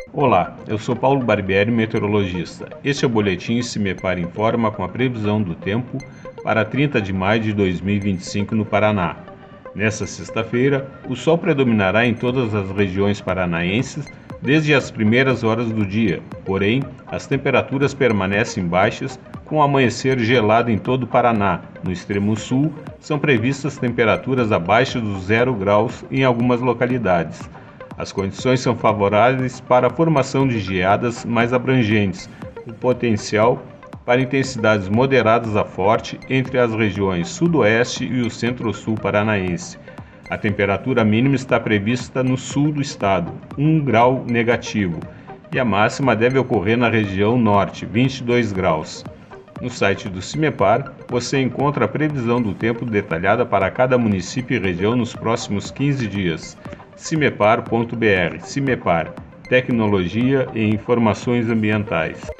Olá, eu sou Paulo Barbieri, meteorologista. Este é o boletim CIMEPAR Informa com a previsão do tempo para 30 de maio de 2025 no Paraná. Nesta sexta-feira, o sol predominará em todas as regiões paranaenses desde as primeiras horas do dia, porém, as temperaturas permanecem baixas, com o amanhecer gelado em todo o Paraná. No extremo sul, são previstas temperaturas abaixo dos 0 graus em algumas localidades. As condições são favoráveis para a formação de geadas mais abrangentes, com potencial para intensidades moderadas a forte entre as regiões sudoeste e o centro-sul paranaense. A temperatura mínima está prevista no sul do estado, 1 grau negativo, e a máxima deve ocorrer na região norte, 22 graus. No site do CIMEPAR, você encontra a previsão do tempo detalhada para cada município e região nos próximos 15 dias. cimepar.br. CIMEPAR, Tecnologia e Informações Ambientais.